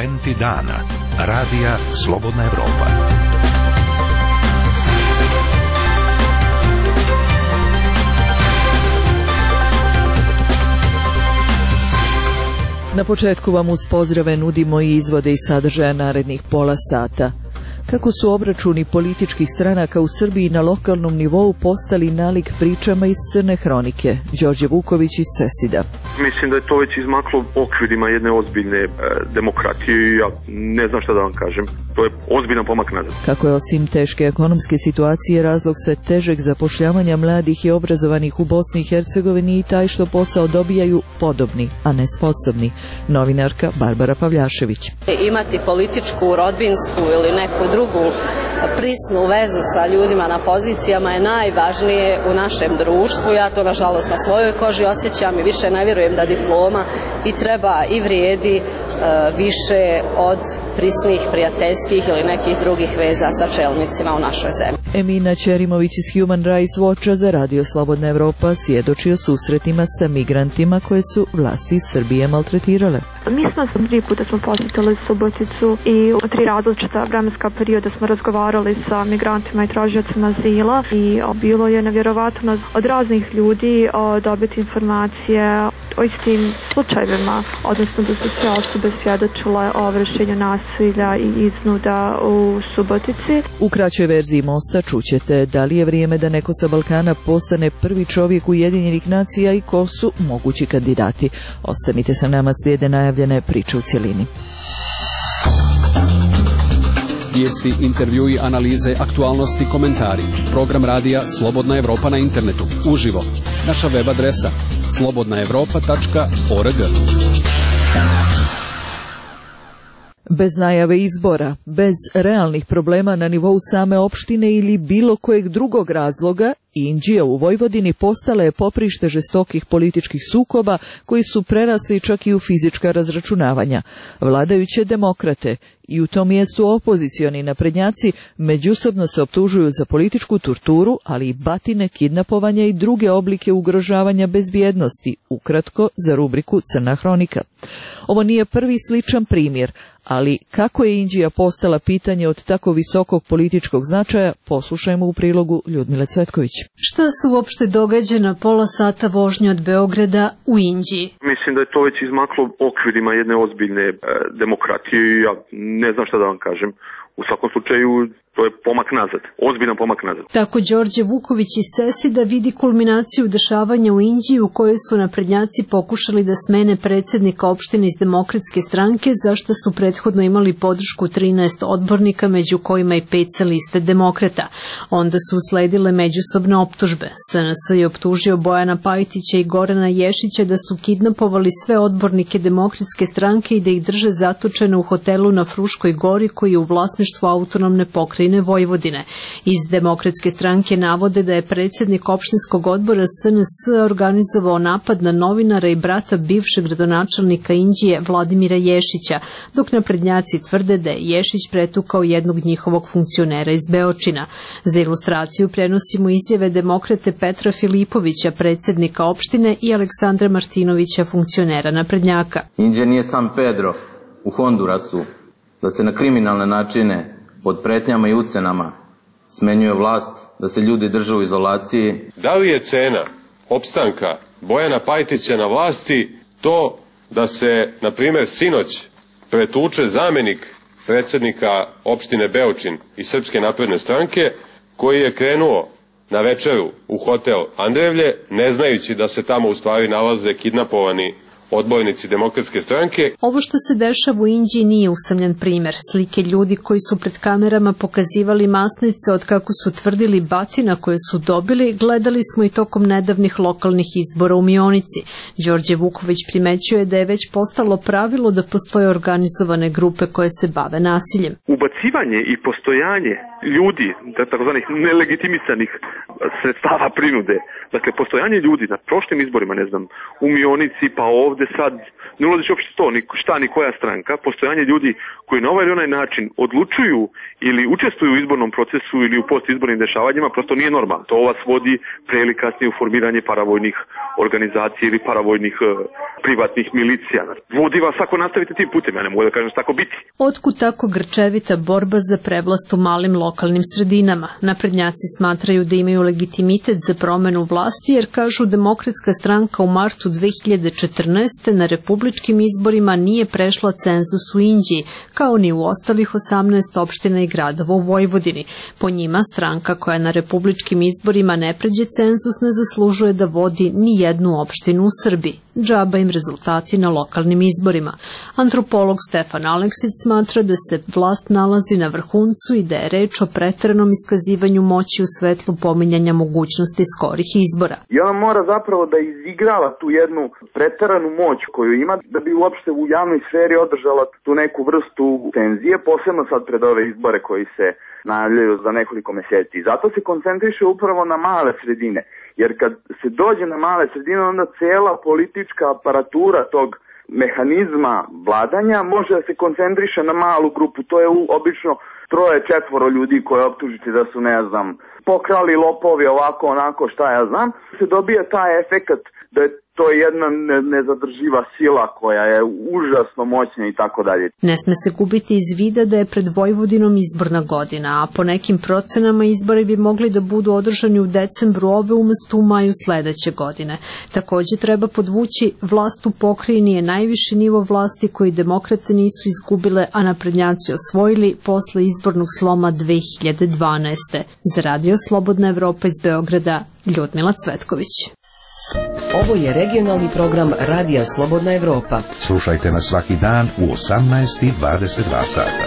Akcenti dana. Radija Slobodna Evropa. Na početku vam uz pozdrave nudimo i izvode iz sadržaja narednih pola sata. Kako su obračuni političkih stranaka u Srbiji na lokalnom nivou postali nalik pričama iz crne hronike. Đorđe Vuković iz Sesida. Mislim da je to već izmaklo okvirima jedne ozbiljne demokratije i ja ne znam šta da vam kažem. To je ozbiljan pomak nazad. Kako je osim teške ekonomske situacije razlog sve težeg zapošljavanja mladih i obrazovanih u Bosni i Hercegovini i taj što posao dobijaju podobni, a ne sposobni. Novinarka Barbara Pavljašević. Imati političku, rodbinsku ili neku drugu prisnu vezu sa ljudima na pozicijama je najvažnije u našem društvu. Ja to nažalost na svojoj koži osjećam i više ne vjerujem da diploma i treba i vrijedi više od prisnih, prijateljskih ili nekih drugih veza sa čelnicima u našoj zemlji. Emina Ćerimović iz Human Rights Watcha za Radio Slobodna Evropa svjedoči o susretima sa migrantima koje su vlasti Srbije maltretirale. Mi smo 3 puta posjetili Suboticu i u 3 različita vremenska perioda smo razgovarali sa migrantima i tražiocima azila i bilo je nevjerovatno od raznih ljudi dobiti informacije o istim slučajevima, odnosno da su sve osobe svjedočile o vršenju nasilja i iznuda u Subotici. U kraćoj verziji Mosta čućete da li je vrijeme da neko sa Balkana postane prvi čovjek Ujedinjenih nacija i ko su mogući kandidati. Ostanite sa nama, slijede najavljene priče u cjelini. Vijesti, intervjui, analize, aktualnosti, komentari. Program radija Slobodna Evropa na internetu. Uživo. Naša web adresa slobodnaevropa.org. Bez najave izbora, bez realnih problema na nivou same opštine ili bilo kojeg drugog razloga, Inđija u Vojvodini postala je poprište žestokih političkih sukoba koji su prerasli čak i u fizička razračunavanja. Vladajuće demokrate i u tom mjestu opozicioni naprednjaci međusobno se optužuju za političku torturu, ali i batine, kidnapovanja i druge oblike ugrožavanja bezbjednosti, ukratko za rubriku Crna hronika. Ovo nije prvi sličan primjer, ali kako je Inđija postala pitanje od tako visokog političkog značaja, poslušajmo u prilogu Ljudmile Cvetković. Šta se uopšte događa na pola sata vožnje od Beograda u Inđiji? Mislim da je to već izmaklo okvirima jedne ozbiljne demokratije i ja ne znam šta da vam kažem. U svakom slučaju to je pomak nazad, ozbiljan pomak nazad. Tako Đorđe Vuković iz Sesida vidi kulminaciju dešavanja u Inđiji u kojoj su naprednjaci pokušali da smene predsjednika opštine iz Demokratske stranke, zašto su prethodno imali podršku 13 odbornika, među kojima i 5 sa liste Demokrata. Onda su usledile međusobne optužbe. SNS je optužio Bojana Pajtića i Gorana Ješića da su kidnapovali sve odbornike Demokratske stranke i da ih drže zatočene u hotelu na Fruškoj gori koji je u vlasništvu autonomne pokrajine Vojvodine. Iz Demokratske stranke navode da je predsjednik opštinskog odbora SNS organizovao napad na novinara i brata bivšeg gradonačelnika Inđije Vladimira Ješića, dok naprednjaci tvrde da je Ješić pretukao jednog njihovog funkcionera iz Beočina. Za ilustraciju prenosimo izjave demokrate Petra Filipovića, predsjednika opštine, i Aleksandra Martinovića, funkcionera naprednjaka. Inđija nije San Pedro u Hondurasu da se na kriminalne načine pod pretnjama i ucenama smenjuje vlast, da se ljudi drže u izolaciji. Da li je cena opstanka Bojana Pajtića na vlasti to da se, na primjer, sinoć pretuče zamjenik predsjednika opštine Beočin iz Srpske napredne stranke, koji je krenuo na večeru u hotel Andrevlje, ne znajući da se tamo u stvari nalaze kidnapovani odbornici Demokratske stranke. Ovo što se dešava u Inđiji nije usamljen primjer. Slike ljudi koji su pred kamerama pokazivali masnice od kako su tvrdili batina koje su dobili, gledali smo i tokom nedavnih lokalnih izbora u Mionici. Đorđe Vuković primećuje da je već postalo pravilo da postoje organizovane grupe koje se bave nasiljem. Ubacivanje i postojanje ljudi, takozvanih nelegitimisanih sredstava prinude, dakle postojanje ljudi na prošlim izborima, ne znam, u Mionici, pa ovdje ovde sad, ne ulaziš uopšte to, šta ni koja stranka, postojanje ljudi koji na ovaj ili onaj način odlučuju ili učestvuju u izbornom procesu ili u postizbornim dešavanjima, prosto nije normalno. To vas vodi pre ili kasnije u formiranje paravojnih organizacija ili paravojnih privatnih milicija. Vodi vas ako nastavite tim putem, ja ne mogu da kažem šta tako biti. Otkud tako grčevita borba za prevlast u malim lokalnim sredinama? Naprednjaci smatraju da imaju legitimitet za promenu vlasti jer kažu Demokratska stranka u martu 2014. na republičkim izborima nije prešla cenzus u Inđiji, kao ni u ostalih 18 opština i gradova u Vojvodini. Po njima, stranka koja na republičkim izborima ne pređe cenzus ne zaslužuje da vodi ni jednu opštinu u Srbiji. Džaba im rezultati na lokalnim izborima. Antropolog Stefan Aleksić smatra da se vlast nalazi na vrhuncu i da je reč o preteranom iskazivanju moći u svetlu pominjanja mogućnosti skorih izbora. I ona mora zapravo da izigrava tu jednu preteranu moć koju ima da bi uopšte u javnoj sferi održala tu neku vrstu tenzije, posebno sad pred ove izbore koji se najavljaju za nekoliko meseci. Zato se koncentriše upravo na male sredine. Jer kad se dođe na male sredine, onda cela politička aparatura tog mehanizma vladanja može da se koncentriše na malu grupu. To je obično 3-4 ljudi koje optužite da su, ne znam, pokrali, lopovi, ovako, onako, šta ja znam. Se dobija taj efekat da je to jedna nezadrživa sila koja je užasno moćna i tako dalje. Ne sme se gubiti iz vida da je pred Vojvodinom izborna godina, a po nekim procenama izbori bi mogli da budu održani u decembru ove umesto u maju sledeće godine. Takođe treba podvući, vlast u pokrajini je najviši nivo vlasti koji demokrate nisu izgubile, a naprednjaci osvojili posle izbornog sloma 2012. Za Radio Slobodna Evropa iz Beograda, Ljudmila Cvetković. Ovo je regionalni program Radija Slobodna Evropa. Slušajte nas svaki dan u 18:22 sata.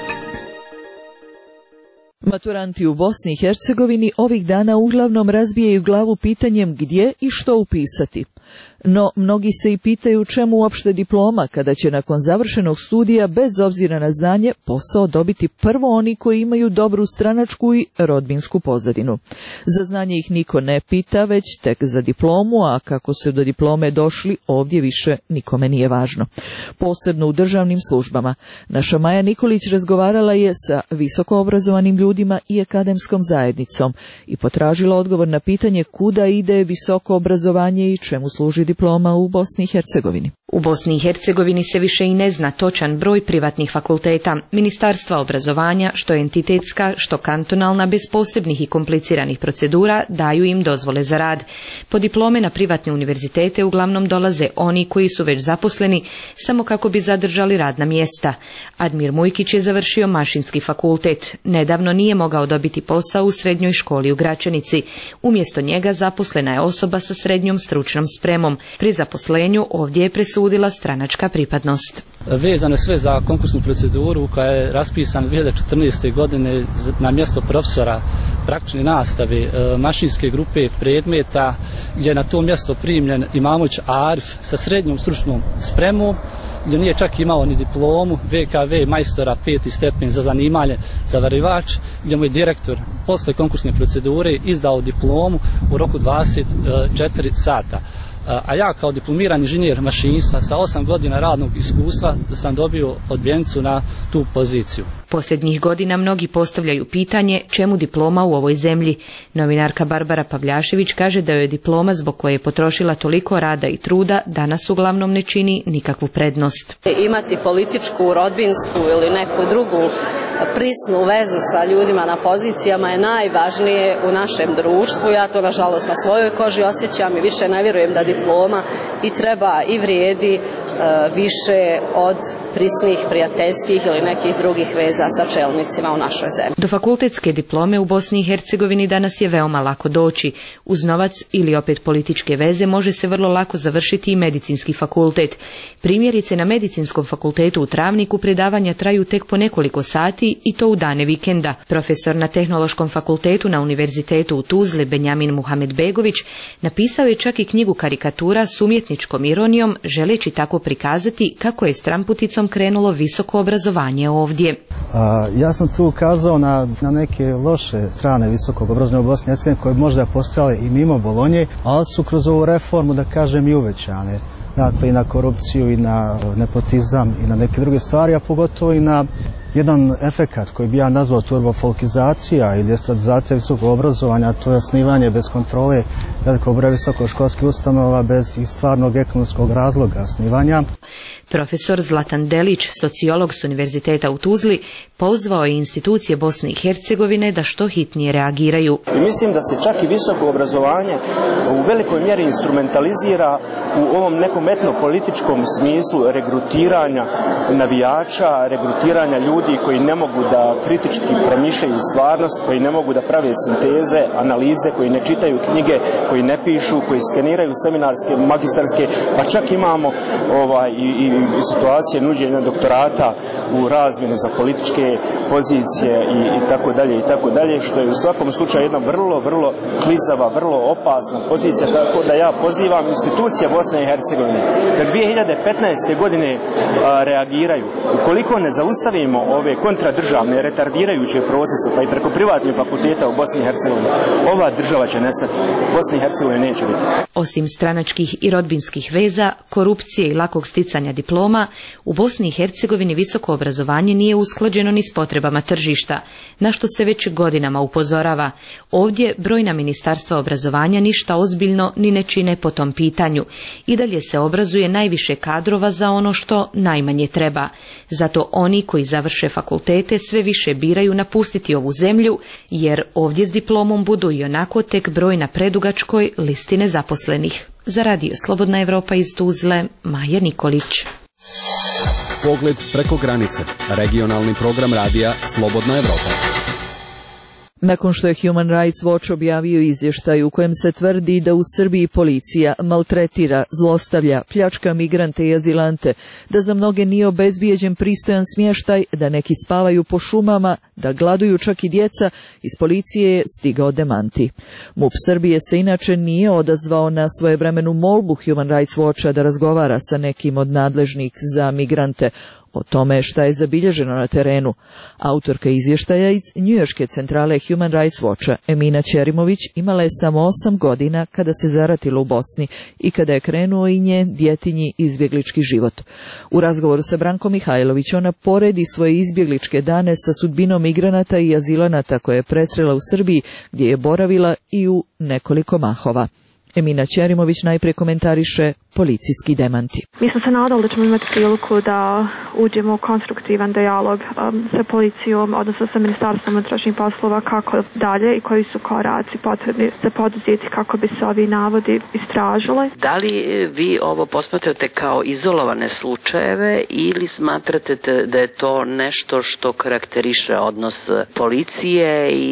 Maturanti u Bosni i Hercegovini ovih dana uglavnom razbijaju glavu pitanjem gdje i što upisati. No, mnogi se i pitaju čemu uopšte diploma kada će nakon završenog studija, bez obzira na znanje, posao dobiti prvo oni koji imaju dobru stranačku i rodbinsku pozadinu. Za znanje ih niko ne pita, već tek za diplomu, a kako su do diplome došli, ovdje više nikome nije važno. Posebno u državnim službama. Naša Maja Nikolić razgovarala je sa visoko obrazovanim ljudima i akademskom zajednicom i potražila odgovor na pitanje kuda ide visoko obrazovanje i čemu služi diploma u Bosni i Hercegovini. U Bosni i Hercegovini se više i ne zna točan broj privatnih fakulteta. Ministarstva obrazovanja, što entitetska, što kantonalna, bez posebnih i kompliciranih procedura, daju im dozvole za rad. Po diplome na privatne univerzitete uglavnom dolaze oni koji su već zaposleni, samo kako bi zadržali radna mjesta. Admir Mujkić je završio mašinski fakultet. Nedavno nije mogao dobiti posao u srednjoj školi u Gračanici. Umjesto njega zaposlena je osoba sa srednjom stručnom spremom. Pri zaposlenju ovdje je presudila stranačka pripadnost. Vezano sve za konkursnu proceduru koja je raspisana 2014. godine na mjesto profesora praktične nastave mašinske grupe predmeta, gdje je na to mjesto primljen Imamović Arif sa srednjom stručnom spremom, gdje nije čak imao ni diplomu, VKV majstora 5. stepen za zanimanje zavarivač, gdje mu je direktor posle konkursne procedure izdao diplomu u roku 24 sata. A ja kao diplomirani inženjer mašinstva sa 8 godina radnog iskustva sam dobio odbijenicu na tu poziciju. Posljednjih godina mnogi postavljaju pitanje čemu diploma u ovoj zemlji. Novinarka Barbara Pavljašević kaže da joj diploma zbog koje je potrošila toliko rada i truda danas uglavnom ne čini nikakvu prednost. Imati političku, rodbinsku ili neku drugu prisnu vezu sa ljudima na pozicijama je najvažnije u našem društvu. Ja to nažalost na svojoj koži osjećam i više ne vjerujem da diploma i treba i vrijedi više od prisnih, prijateljskih ili nekih drugih veza sa čelnicima u našoj zemlji. Do fakultetske diplome u Bosni i Hercegovini danas je veoma lako doći. Uz novac ili opet političke veze može se vrlo lako završiti i medicinski fakultet. Primjerice, na medicinskom fakultetu u Travniku predavanja traju tek po nekoliko sati i to u dane vikenda. Profesor na Tehnološkom fakultetu na Univerzitetu u Tuzli Benjamin Muhamedbegović napisao je čak i knjigu karikatura s umjetničkom ironijom, želeći tako prikazati kako je s Tramputicom krenulo visoko obrazovanje ovdje. Ja sam tu ukazao na neke loše strane visokog obrazovanja u Bosni i Hercegovini koje možda postojale i mimo Bolonje, ali su kroz ovu reformu, da kažem, i uvećane. Dakle, i na korupciju, i na nepotizam, i na neke druge stvari, a pogotovo i na jedan efekat koji bi ja nazvao turbofolkizacija ili estradizacija visokog obrazovanja, a to je osnivanje bez kontrole velikog broja visokoškolskih ustanova bez i stvarnog ekonomskog razloga osnivanja. Profesor Zlatan Delić, sociolog s Univerziteta u Tuzli, pozvao je institucije Bosne i Hercegovine da što hitnije reagiraju. I mislim da se čak i visoko obrazovanje u velikoj mjeri instrumentalizira u ovom nekom etnopolitičkom smislu regrutiranja navijača, regrutiranja ljudi koji ne mogu da kritički promišljaju stvarnost, koji ne mogu da prave sinteze, analize, koji ne čitaju knjige, koji ne pišu, koji skeniraju seminarske, magistarske, pa čak imamo i situacije nuđenja doktorata u razmjenu za političke pozicije i tako dalje, što je u svakom slučaju jedna vrlo klizava, vrlo opasna pozicija, tako da ja pozivam institucije Bosne i Hercegovine da 2015. godine reagiraju. Ukoliko ne zaustavimo ove kontradržavne, retardirajuće procese, pa i preko privatnih fakulteta u Bosni i Hercegovini, ova država će nestati. Bosni i Hercegovine neće biti. Osim stranačkih i rodbinskih veza, korupcije i lakog sticanja diploma, u Bosni i Hercegovini visoko obrazovanje nije usklađeno ni s potrebama tržišta, na što se već godinama upozorava. Ovdje brojna ministarstva obrazovanja ništa ozbiljno ni ne čine po tom pitanju. I dalje se obrazuje najviše kadrova za ono što najmanje treba. Zato oni koji završe fakultete sve više biraju napustiti ovu zemlju, jer ovdje s diplomom budu i onako tek broj na predugačkoj listi nezaposlenih. Za Radio Slobodna Evropa iz Tuzle, Maja Nikolić. Pogled preko granice. Regionalni program radija Slobodna Evropa. Nakon što je Human Rights Watch objavio izvještaj u kojem se tvrdi da u Srbiji policija maltretira, zlostavlja, pljačka migrante i azilante, da za mnoge nije obezbijeđen pristojan smještaj, da neki spavaju po šumama, da gladuju čak i djeca, iz policije je stigao demanti. MUP Srbije se inače nije odazvao na svojevremenu molbu Human Rights Watcha da razgovara sa nekim od nadležnih za migrante o tome šta je zabilježeno na terenu. Autorka izvještaja iz njujorške centrale Human Rights Watcha, Emina Ćerimović, imala je samo 8 godina kada se zaratila u Bosni i kada je krenuo i njen djetinji izbjeglički život. U razgovoru sa Brankom Mihajlović ona poredi svoje izbjegličke dane sa sudbinom migranata i azilanata koje je presrela u Srbiji, gdje je boravila i u nekoliko mahova. Emina Ćerimović najprije komentariše policijski demanti. Mi smo se nadali da ćemo imati priliku da uđemo u konstruktivan dijalog sa policijom, odnosno sa Ministarstvom unutrašnjih poslova, kako dalje i koji su koraci potrebni za poduzeti kako bi se ovi navodi istražili. Da li vi ovo posmatrate kao izolovane slučajeve ili smatrate da je to nešto što karakteriše odnos policije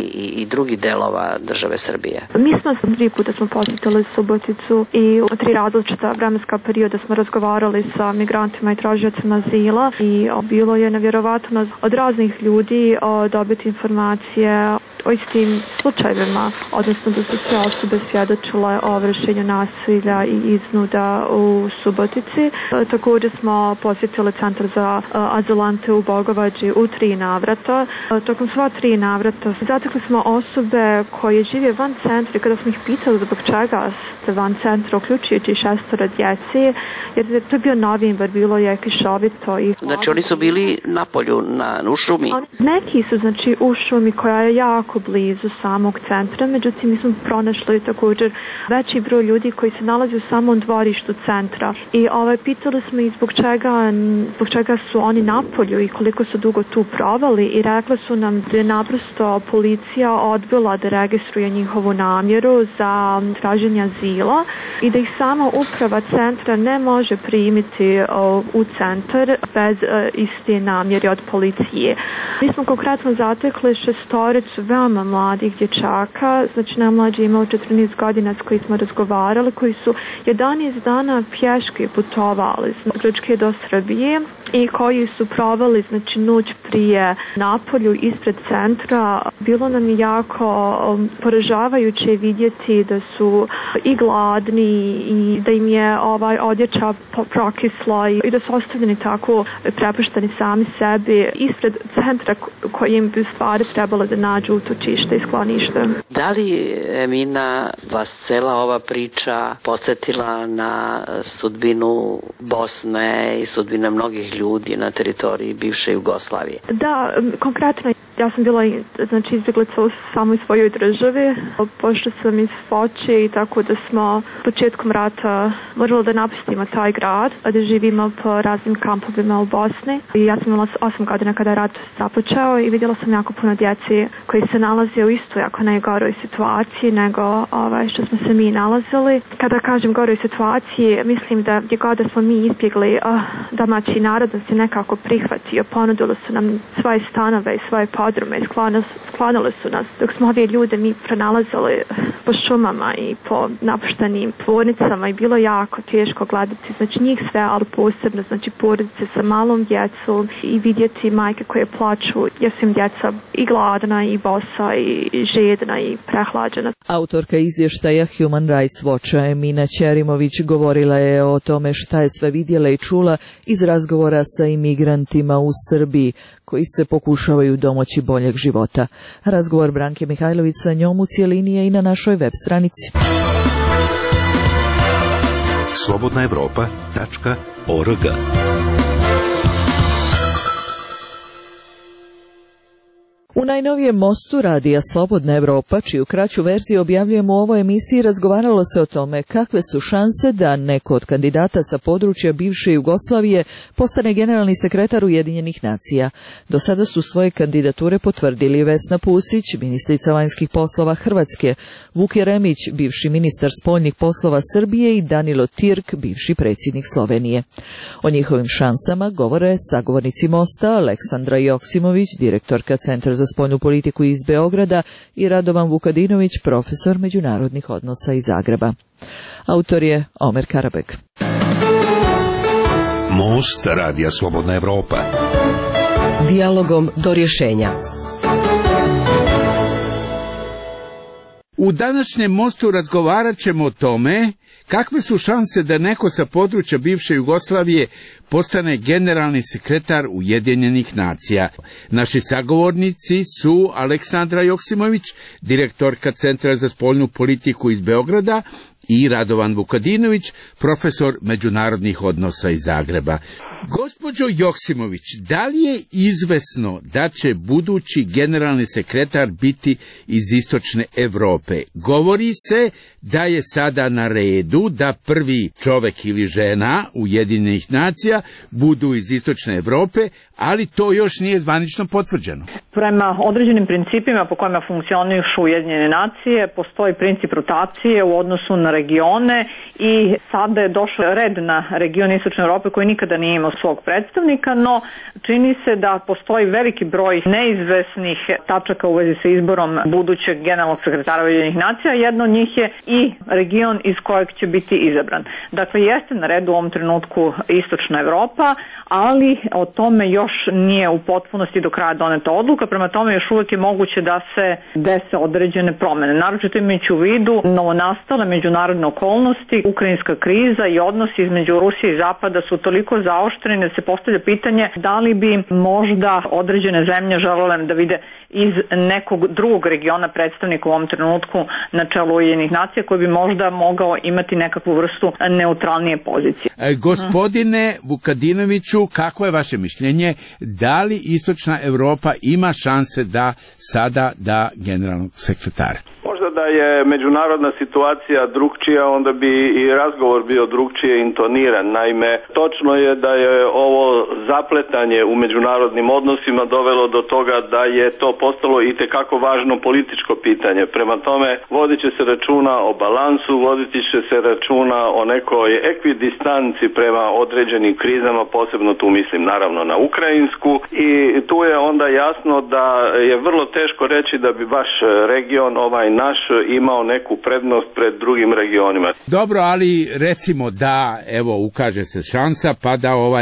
i drugih delova države Srbije? Mi smo 3 puta posjetili Suboticu i u 3 različita vremenska perioda smo razgovarali sa migrantima i tražiocima azila i bilo je nevjerovatno od raznih ljudi dobiti informacije o istim slučajevima, odnosno da su sve osobe svjedočile o vršenju nasilja i iznuda u Subotici. Također smo posjetili centar za azilante u Bogovađi u 3 navrata. Tokom sva 3 navrata zatekli smo osobe koje žive van centra i kada smo ih pitali zbog čega ste van centra, uključujući 6 djeci, jer to je bio novembar, bilo je kišovito. Znači oni su bili na polju, u šumi? Neki su u šumi koja je jako blizu samog centra, međutim mi smo pronašli također veći broj ljudi koji se nalazi u samom dvorištu centra. I pitali smo ih zbog čega su oni na polju i koliko su dugo tu provali i rekli su nam da je naprosto policija odbila da registruje njihovu namjeru za traženje azila i da ih sama uprava centra ne može primiti u centar bez iste namjere od policije. Mi smo konkretno zatekli 6 veoma mladih dječaka, znači najmlađi imao 14 godina s koji smo razgovarali, koji su 11 dana pješke putovali iz Grčke do Srbije i koji su provali noć prije napolju ispred centra. Bilo nam je jako poražavajuće vidjeti da su i gladni i da im je odjeća da prokislo i da su ostavljeni tako prepušteni sami sebi ispred centra kojim bi u stvari trebalo da nađu utočište i sklonište. Da li, Emina, vas cela ova priča podsjetila na sudbinu Bosne i sudbine mnogih ljudi na teritoriji bivše Jugoslavije? Da, konkretno ja sam bila izbjeglica u samoj svojoj državi. Pošla sam iz Foče i tako da smo početkom rata morali da napustimo taj grad, da živimo po raznim kampovima u Bosni. I ja sam imala 8 godina kada je rat započeo i vidjela sam jako puno djeci koji se nalaze u istoj jako najgoroj situaciji nego što smo se mi nalazili. Kada kažem goroj situaciji, mislim da gdje god da smo mi izbjegli, domaći narod nas je nekako prihvatio, ponudili su nam svoje stanove i svoje podrume i sklonili su nas. Dok smo ove ljude mi pronalazili po šumama i po napuštenim tvornicama i bilo jako teško gledati, znači njih sve, ali posebno znači porodice sa malom djecom i vidjeti majke koje plaču jer su im djeca i gladna i bosa i žedna i prehlađena. Autorka izvještaja Human Rights Watcha Emina Ćerimović govorila je o tome šta je sve vidjela i čula iz razgovora sa imigrantima u Srbiji koji se pokušavaju domoći boljeg života. Razgovor Branke Mihajlović sa njom u cijelini je i na našoj web stranici. slobodnaevropa.org. U najnovijem mostu radija Slobodna Evropa, čiju kraću verziju objavljujemo u ovoj emisiji, razgovaralo se o tome kakve su šanse da neko od kandidata sa područja bivše Jugoslavije postane generalni sekretar Ujedinjenih nacija. Do sada su svoje kandidature potvrdili Vesna Pusić, ministrica vanjskih poslova Hrvatske, Vuk Jeremić, bivši ministar spoljnih poslova Srbije i Danilo Tirk, bivši predsjednik Slovenije. O njihovim šansama govore sagovornici mosta Aleksandra Joksimović, direktorka Centra za spoljnu politiku iz Beograda i Radovan Vukadinović, profesor međunarodnih odnosa iz Zagreba. Autor je Omer Karabek. Most radija Slobodna Evropa. Dijalogom do rješenja. U današnjem mostu razgovarat ćemo o tome kakve su šanse da neko sa područja bivše Jugoslavije postane generalni sekretar Ujedinjenih nacija. Naši sagovornici su Aleksandra Joksimović, direktorka Centra za spoljnu politiku iz Beograda, i Radovan Vukadinović, profesor međunarodnih odnosa iz Zagreba. Gospođo Joksimović, da li je izvesno da će budući generalni sekretar biti iz istočne Europe? Govori se da je sada na redu da prvi čovek ili žena Ujedinjenih nacija budu iz istočne Europe, ali to još nije zvanično potvrđeno. Prema određenim principima po kojima funkcionišu Ujedinjene nacije, postoji princip rotacije u odnosu na regione i sada je došao red na region istočne Europe koji nikada nije imao svog predstavnika, no čini se da postoji veliki broj neizvesnih tačaka u vezi sa izborom budućeg generalnog sekretara Ujedinjenih nacija. Jedno od njih je i region iz kojeg će biti izabran. Dakle, jeste na redu u ovom trenutku istočna Europa, ali o tome još nije u potpunosti do kraja doneta odluka, prema tome još uvijek je moguće da se dese određene promjene. Naročito imajući u vidu novonastale međunarodne okolnosti, ukrajinska kriza i odnosi između Rusije i Zapada su toliko zaoštreni da se postavlja pitanje da li bi možda određene zemlje želele da vide iz nekog drugog regiona predstavnika u ovom trenutku na čelu Ujedinjenih nacija koji bi možda mogao imati nekakvu vrstu neutralnije pozicije. Gospodine Vukadinoviću, kako je vaše mišljenje? Da li istočna Europa ima šanse da sada da generalnog sekretara? Možda da je međunarodna situacija drugčija, onda bi i razgovor bio drugčije intoniran. Naime, točno je da je ovo zapletanje u međunarodnim odnosima dovelo do toga da je to postalo itekako važno političko pitanje. Prema tome, vodit će se računa o balansu, vodit će se računa o nekoj ekvidistanci prema određenim krizama, posebno tu mislim naravno na ukrajinsku, i tu je onda jasno da je vrlo teško reći da bi baš region, ovaj naš, imao neku prednost pred drugim regionima. Dobro, ali recimo da, evo, ukaže se šansa, pa da ovaj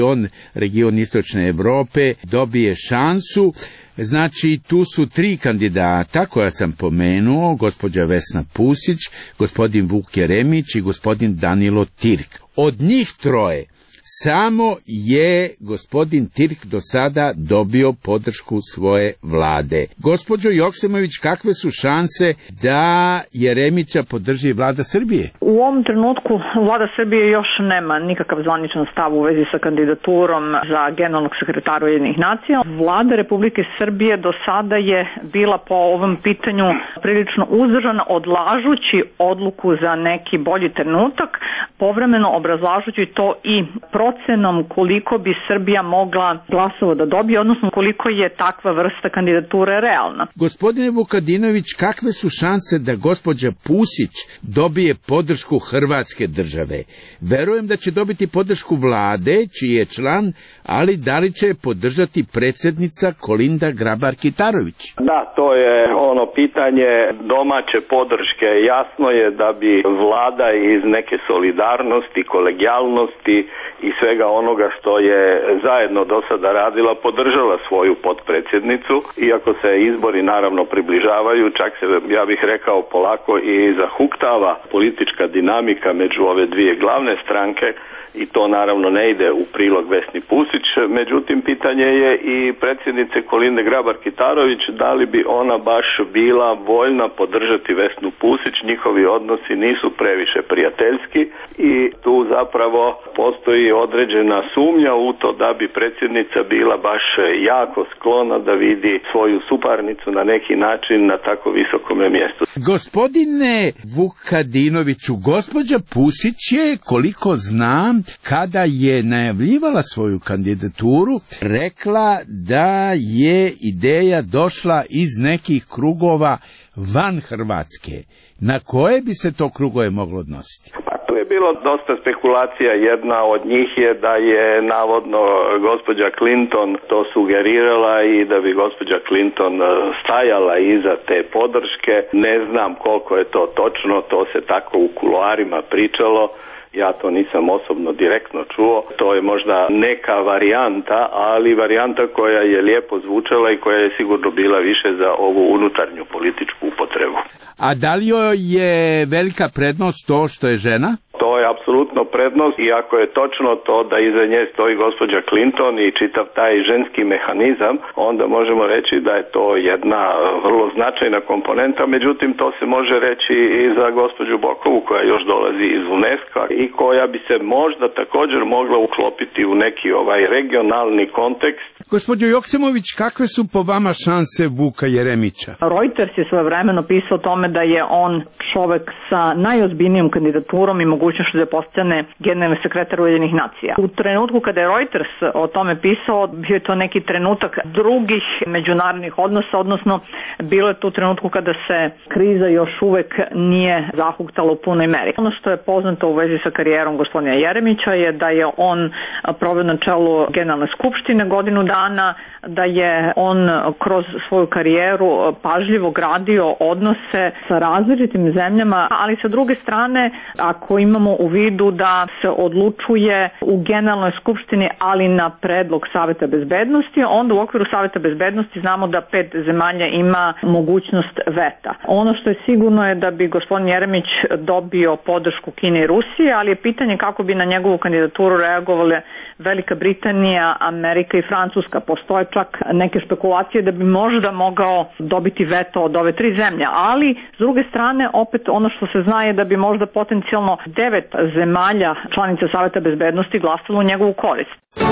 region Istočne Europe dobije šansu. Znači, tu su 3 kandidata koja sam pomenuo, gospođa Vesna Pusić, gospodin Vuk Jeremić i gospodin Danilo Tirk. Od njih 3 samo je gospodin Tirk do sada dobio podršku svoje vlade. Gospođo Joksimović, kakve su šanse da Jeremića podrži vlada Srbije? U ovom trenutku vlada Srbije još nema nikakav zvaničan stav u vezi sa kandidaturom za generalnog sekretara Ujedinjenih nacija. Vlada Republike Srbije do sada je bila po ovom pitanju prilično uzdržana, odlažući odluku za neki bolji trenutak, povremeno obrazlažući to i procenom koliko bi Srbija mogla glasova da dobije, odnosno koliko je takva vrsta kandidature realna. Gospodine Vukadinović, kakve su šanse da gospođa Pusić dobije podršku Hrvatske države? Verujem da će dobiti podršku vlade, čiji je član, ali da li će podržati predsjednica Kolinda Grabar-Kitarović? Da, to je ono pitanje domaće podrške. Jasno je da bi vlada iz neke solidarnosti, kolegijalnosti i svega onoga što je zajedno do sada radila podržala svoju potpredsjednicu, iako se izbori naravno približavaju, čak se, ja bih rekao, polako i zahuktava politička dinamika među ove 2 glavne stranke i to naravno ne ide u prilog Vesni Pusić. Međutim, pitanje je i predsjednice Kolinde Grabar-Kitarović, da li bi ona baš bila voljna podržati Vesnu Pusić. Njihovi odnosi nisu previše prijateljski i tu zapravo postoji određena sumnja u to da bi predsjednica bila baš jako sklona da vidi svoju suparnicu na neki način na tako visokom mjestu. Gospodine Vukadinoviću, gospođa Pusić je, koliko znam, kada je najavljivala svoju kandidaturu, rekla da je ideja došla iz nekih krugova van Hrvatske. Na koje bi se to krugove moglo odnositi? Tu je bilo dosta spekulacija. Jedna od njih je da je navodno gospođa Clinton to sugerirala i da bi gospođa Clinton stajala iza te podrške. Ne znam koliko je to točno, to se tako u kuloarima pričalo. Ja to nisam osobno direktno čuo. To je možda neka varijanta, ali varijanta koja je lijepo zvučala i koja je sigurno bila više za ovu unutarnju političku upotrebu. A da li joj je velika prednost to što je žena? To je apsolutno prednost i ako je točno to da iza nje stoji gospođa Clinton i čitav taj ženski mehanizam, onda možemo reći da je to jedna vrlo značajna komponenta, međutim to se može reći i za gospođu Bokovu koja još dolazi iz UNESCO i koja bi se možda također mogla uklopiti u neki regionalni kontekst. Gospođo Joksimović, kakve su po vama šanse Vuka Jeremića? Reuters je svojevremeno pisao o tome da je on čovek sa najozbiljnijom kandidaturom i mogućnošću da postane generalni sekretar Ujedinjenih nacija. U trenutku kada je Reuters o tome pisao, bio je to neki trenutak drugih međunarodnih odnosa, odnosno bilo je tu trenutku kada se kriza još uvek nije zahuktala u punoj meri. Ono što je poznato u vezi sa karijerom gospodina Jeremića je da je on proveo na čelu Generalne skupštine godinu dana, da je on kroz svoju karijeru pažljivo gradio odnose sa različitim zemljama, ali sa druge strane, ako imamo u vidu da se odlučuje u Generalnoj skupštini, ali na predlog Saveta bezbednosti, onda u okviru Saveta bezbednosti znamo da 5 zemalja ima mogućnost veta. Ono što je sigurno je da bi gospodin Jeremić dobio podršku Kine i Rusije, ali je pitanje kako bi na njegovu kandidaturu reagovale Velika Britanija, Amerika i Francuska. Postoje čak neke špekulacije da bi možda mogao dobiti veto od ove 3 zemlje, ali s druge strane opet ono što se zna je da bi možda potencijalno 9 zemalja članica Saveta bezbednosti glasalo u njegovu korist.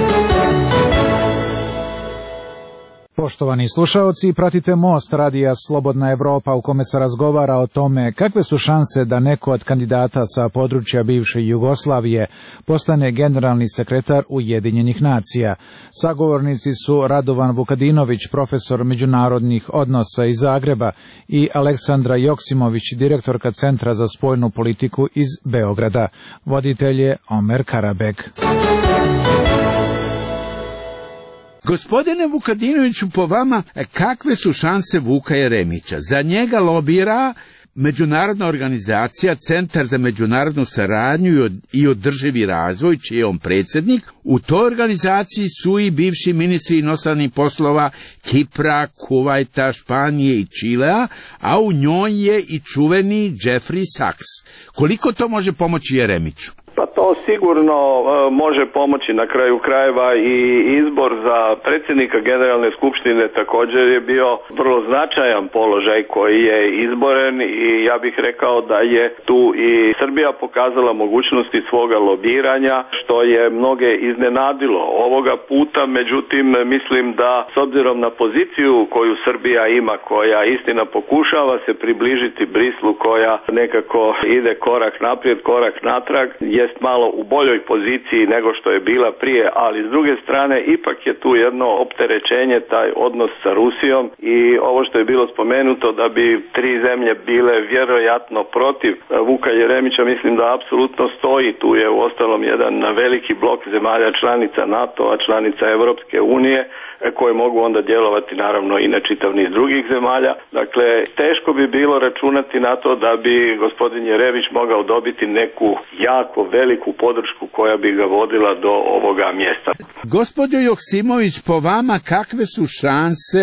Poštovani slušaoci, pratite Most radija Slobodna Evropa u kome se razgovara o tome kakve su šanse da neko od kandidata sa područja bivše Jugoslavije postane generalni sekretar Ujedinjenih nacija. Sagovornici su Radovan Vukadinović, profesor međunarodnih odnosa iz Zagreba, i Aleksandra Joksimović, direktorka Centra za spoljnu politiku iz Beograda. Voditelj je Omer Karabek. Gospodine Vukadinoviću, po vama, kakve su šanse Vuka Jeremića? Za njega lobira međunarodna organizacija Centar za međunarodnu saradnju i održivi razvoj, čiji je on predsjednik. U toj organizaciji su i bivši ministri inostranih poslova Kipra, Kuvajta, Španije i Čilea, a u njoj je i čuveni Jeffrey Sachs. Koliko to može pomoći Jeremiću? Pa to sigurno može pomoći. Na kraju krajeva i izbor za predsjednika Generalne skupštine također je bio vrlo značajan položaj koji je izboren i ja bih rekao da je tu i Srbija pokazala mogućnosti svoga lobiranja, što je mnoge iznenadilo ovoga puta. Međutim, mislim da s obzirom na poziciju koju Srbija ima, koja istina pokušava se približiti Brislu, koja nekako ide korak naprijed, korak natrag, jest malo u boljoj poziciji nego što je bila prije, ali s druge strane ipak je tu jedno opterećenje, taj odnos sa Rusijom i ovo što je bilo spomenuto da bi 3 zemlje bile vjerojatno protiv Vuka Jeremića, mislim da apsolutno stoji. Tu je uostalom jedan veliki blok zemalja članica NATO-a, članica Europske unije, koje mogu onda djelovati naravno i na čitav niz drugih zemalja. Dakle, teško bi bilo računati na to da bi gospodin Jeremić mogao dobiti neku jako veliku podršku koja bi ga vodila do ovoga mjesta. Gospođo Joksimović, po vama kakve su šanse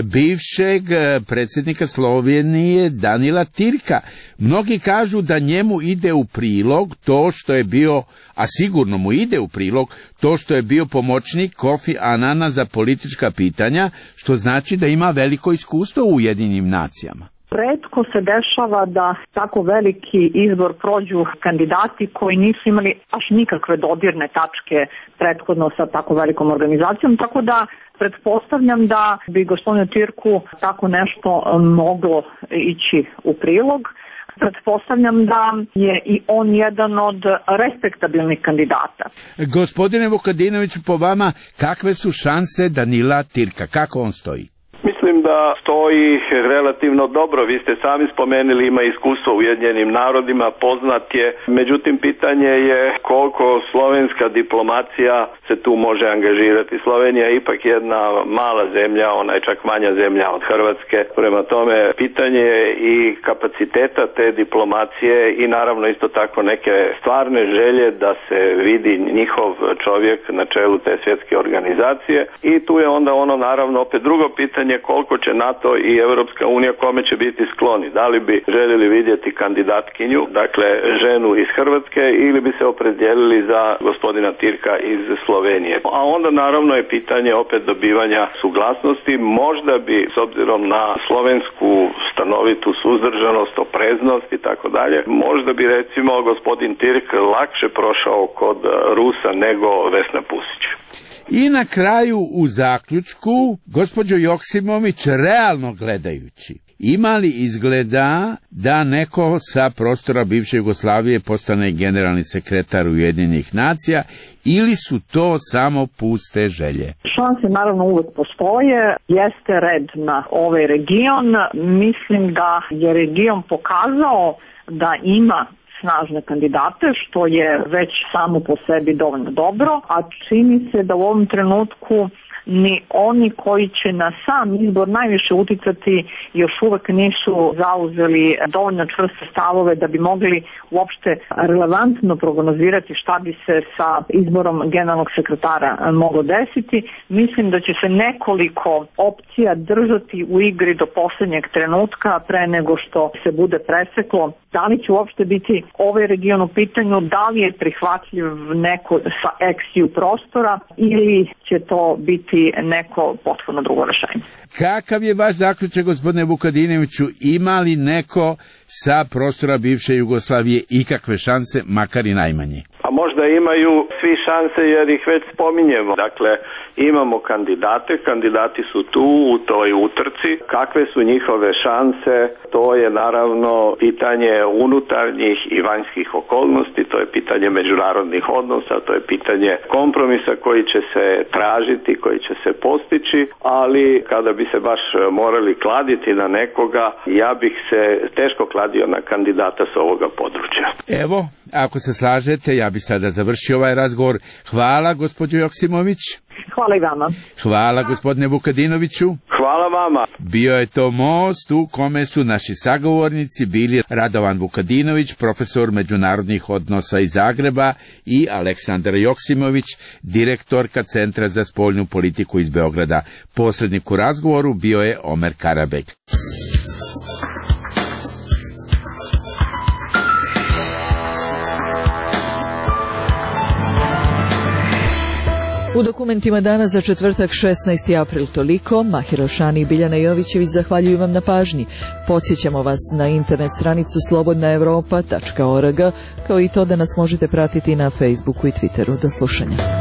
bivšeg predsjednika Slovenije Danila Tirka? Mnogi kažu da njemu ide u prilog to što je bio, a sigurno mu ide u prilog, to što je bio pomoćnik Kofi Anana za politička pitanja, što znači da ima veliko iskustvo u Ujedinjenim nacijama. Retko se dešava da tako veliki izbor prođu kandidati koji nisu imali baš nikakve dodirne tačke prethodno sa tako velikom organizacijom, tako da pretpostavljam da bi gospodinu Tirku tako nešto moglo ići u prilog. Pretpostavljam da je i on jedan od respektabilnih kandidata. Gospodine Vukadinoviću, po vama kakve su šanse Danila Tirka? Kako on stoji? Mislim da stoji relativno dobro. Vi ste sami spomenuli, ima iskustvo u Ujedinjenim narodima, poznat je. Međutim, pitanje je koliko slovenska diplomacija se tu može angažirati. Slovenija je ipak jedna mala zemlja, ona je čak manja zemlja od Hrvatske. Prema tome, pitanje je i kapaciteta te diplomacije i naravno isto tako neke stvarne želje da se vidi njihov čovjek na čelu te svjetske organizacije. I tu je onda ono naravno opet drugo pitanje, koliko će NATO i Europska unija kome će biti skloni. Da li bi željeli vidjeti kandidatkinju, dakle ženu iz Hrvatske, ili bi se opredijelili za gospodina Tirka iz Slovenije. A onda naravno je pitanje opet dobivanja suglasnosti. Možda bi s obzirom na slovensku stanovitu suzdržanost, opreznost i tako dalje, možda bi recimo gospodin Tirk lakše prošao kod Rusa nego Vesna Pusić. I na kraju u zaključku, gospođo Joksimović, realno gledajući, ima li izgleda da neko sa prostora bivše Jugoslavije postane generalni sekretar Ujedinjenih nacija ili su to samo puste želje? Šanse naravno uvijek postoje, jeste red na ovaj region. Mislim da je region pokazao da ima snažne kandidate, što je već samo po sebi dovoljno dobro, a čini se da u ovom trenutku ni oni koji će na sam izbor najviše uticati još uvek nisu zauzeli dovoljno čvrste stavove da bi mogli uopšte relevantno prognozirati šta bi se sa izborom generalnog sekretara moglo desiti. Mislim da će se nekoliko opcija držati u igri do posljednjeg trenutka pre nego što se bude preseklo. Da li će uopšte biti ovaj region u pitanju, da li je prihvatljiv neko sa ex-EU prostora ili će to biti neko potpuno drugo rešenje. Kakav je vaš zaključak, gospodine Vukadinoviću, ima li neko sa prostora bivše Jugoslavije ikakve šanse, makar i najmanje? A možda imaju svi šanse jer ih već spominjemo. Dakle, imamo kandidati su tu u toj utrci. Kakve su njihove šanse? To je naravno pitanje unutarnjih i vanjskih okolnosti, to je pitanje međunarodnih odnosa, to je pitanje kompromisa koji će se tražiti, koji će se postići, ali kada bi se baš morali kladiti na nekoga, ja bih se teško kladio na kandidata s ovoga područja. Evo, ako se slažete, ja bi sada završio ovaj razgovor. Hvala, gospođo Joksimović. Hvala i vama. Hvala, gospodine Vukadinoviću. Hvala vama. Bio je to most u kome su naši sagovornici bili Radovan Vukadinović, profesor međunarodnih odnosa iz Zagreba, i Aleksandra Joksimović, direktorka Centra za spoljnu politiku iz Beograda. Posrednik u razgovoru bio je Omer Karabek. U dokumentima dana za četvrtak 16. april toliko. Mahir Ošani i Biljana Jovićević zahvaljuju vam na pažnji. Podsjećamo vas na internet stranicu slobodnaevropa.org, kao i to da nas možete pratiti na Facebooku i Twitteru. Do slušanja.